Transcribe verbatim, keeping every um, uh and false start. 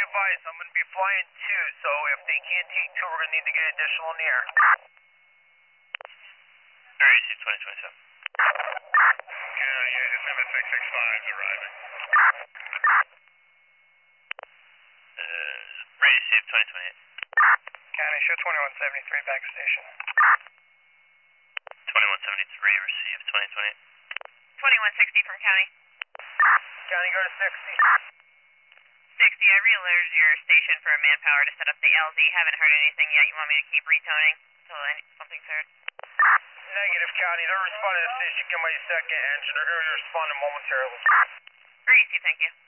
advised, I'm going to be flying two, so if they can't take two, we're going to need to get additional in the air. Receive twenty twenty-seven. County, S M S six six five is arriving. Uh, receive twenty twenty-eight. County, show twenty-one seventy-three back station. twenty-one seventy-three, receive twenty twenty-eight. twenty-one sixty from County. County, go to sixty. sixty, I re-alerted your station for manpower to set up the L Z. Haven't heard anything yet. You want me to keep retoning until something's heard? Negative, County. They're responding to the station. Get my second engine. They're going to be responding momentarily. Receive, thank you.